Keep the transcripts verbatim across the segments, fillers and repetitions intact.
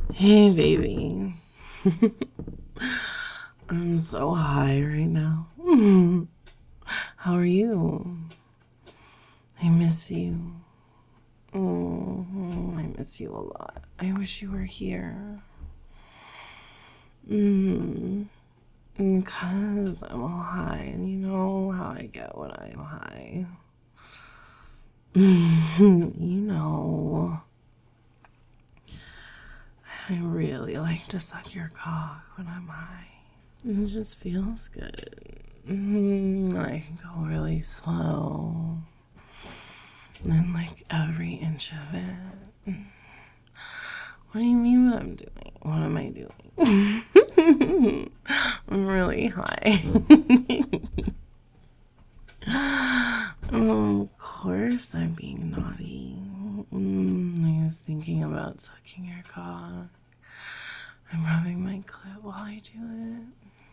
Hey, baby. I'm so high right now. How are you? I miss you. Mm, I miss you a lot. I wish you were here. Mm, because I'm all high, and you know how I get when I'm high. You know, I really like to suck your cock when I'm high. It just feels good. Mm, I can go really slow. And like every inch of it. What do you mean what I'm doing? What am I doing? I'm really high. Oh, of course I'm being naughty. Mm, I was thinking about sucking your cock. I'm rubbing my clit while I do it.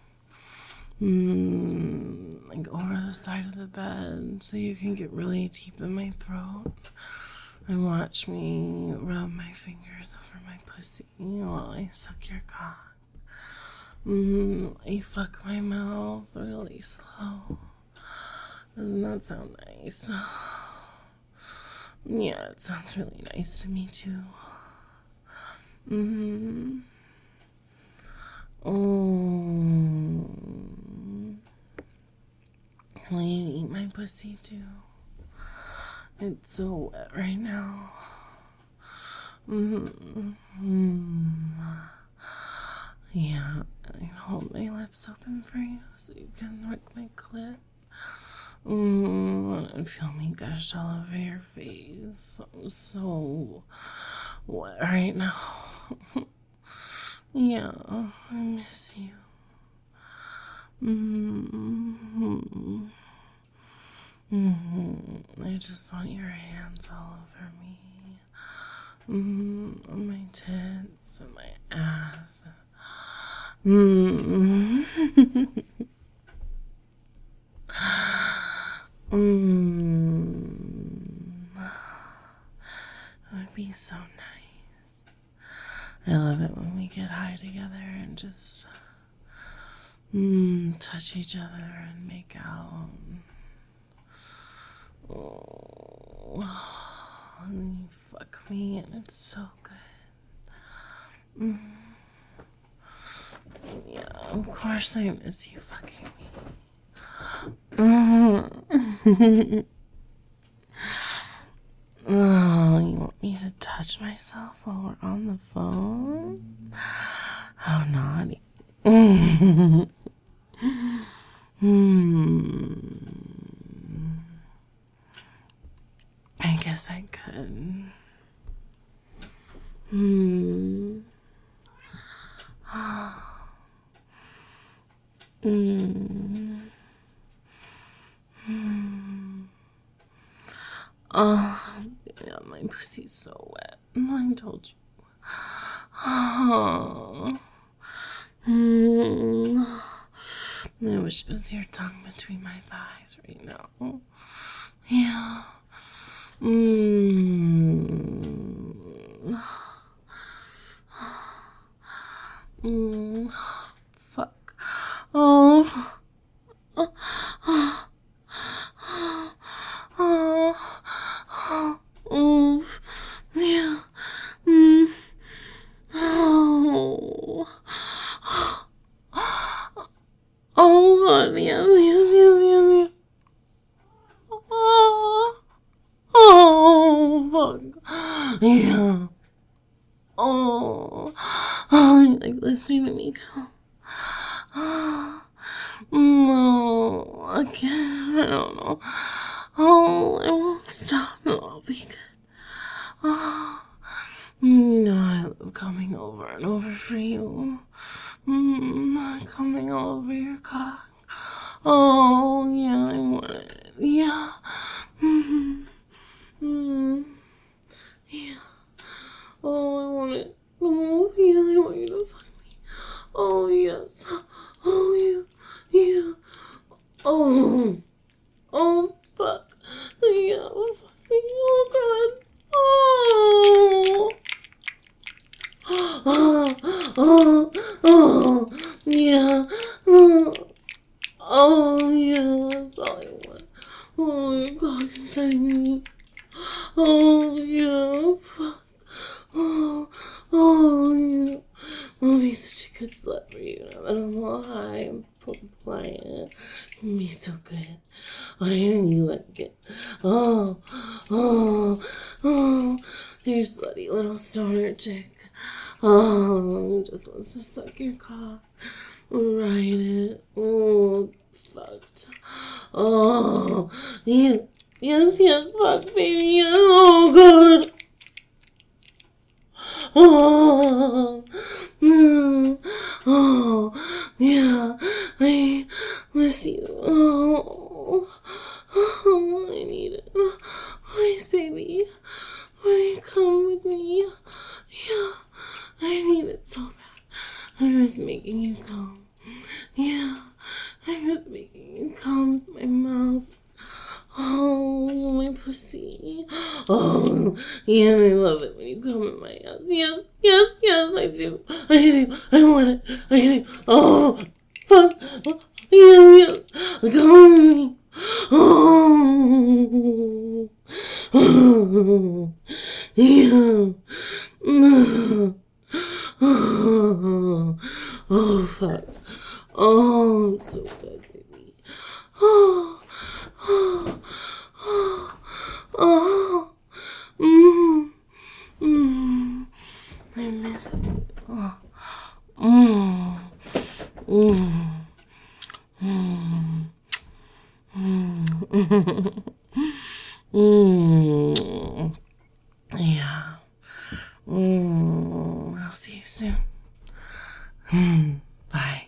Mm, like over the side of the bed so you can get really deep in my throat and watch me rub my fingers over my pussy while I suck your cock. Mm, I fuck my mouth really slow. Doesn't that sound nice? Yeah, it sounds really nice to me too. Mm-hmm. Oh. Will you eat my pussy too? It's so wet right now. Mm-hmm. Yeah, I can hold my lips open for you so you can lick my clit. Mm, and feel me gush all over your face. I'm so wet right now. Yeah, I miss you. Mm-hmm. Mm-hmm. I just want your hands all over me. Mm-hmm. On my tits and my ass. Mm-hmm. Mm. It would be so nice. I love it when we get high together and just mm, touch each other and make out. Oh, and you fuck me and it's so good. Mm. Yeah, of course I miss you fucking me. Mm-hmm. Oh, you want me to touch myself while we're on the phone? How naughty. Hmm. I guess I could. Hmm. Hmm. Oh, yeah, my pussy's so wet. I told you. Oh. Hmm. I wish it was your tongue between my thighs right now. Yeah. Mm. Mm. Fuck. Oh. Oh. Oh. Oh. Yeah. Mm. Oh. Oh god, yes, yes, yes, yes, yes. Oh, oh fuck. Yeah. Oh. Oh, you like listening to me go. Oh, no, again, I don't know. Oh, I won't stop. No, I'll be good. Oh, no, I love coming over and over for you. Mm, coming all over your cock. Oh, yeah, I want it. Yeah. Mm-hmm. Mm. Yeah. Oh, I want it. Oh, yeah, I want you to fuck me. Oh, yes. Oh, yeah. Yeah. Oh. Oh, fuck. Yeah, fuck me. Oh, God. Oh. slut for you now that I'm all high and compliant. It'd be so good. Why didn't you like it? Oh, oh, oh, you slutty little stoner chick. Oh, just wants to suck your cock. Ride it. Oh, fucked. Oh, yeah. Yes, yes, fuck, baby. Oh, God. Oh, no. Oh, yeah. I miss you. Oh, oh, I need it. Please, baby. Will you come with me? Yeah, I need it so bad. I miss making you come. Yeah, I miss making you come with my mouth. Oh, my pussy. Oh, yeah, I love it when you come in my ass. Yes, yes, yes, I do. I do. I want it. I do. Oh, fuck. Yes, yes. Come with me. Oh, oh, yeah. Oh, oh, fuck. Oh, it's so good, baby. Oh, oh, oh, oh, mm, mm, I miss you. Oh, mm, mm, mm, mm, mm, yeah. Mm, I'll see you soon. Mm, bye.